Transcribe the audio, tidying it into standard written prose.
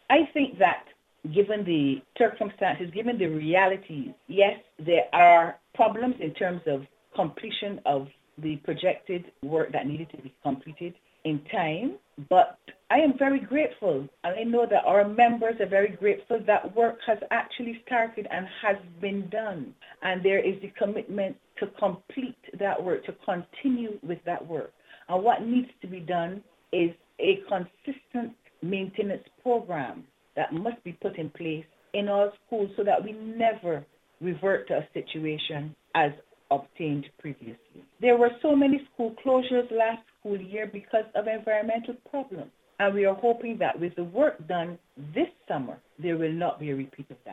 I think that given the circumstances, given the realities, yes, there are problems in terms of completion of the projected work that needed to be completed in time, but I am very grateful, and I know that our members are very grateful that work has actually started and has been done, and there is the commitment to complete that work, to continue with that work. And what needs to be done is a consistent maintenance program that must be put in place in all schools so that we never revert to a situation as obtained previously. There were so many school closures last school year because of environmental problems, and we are hoping that with the work done this summer, there will not be a repeat of that.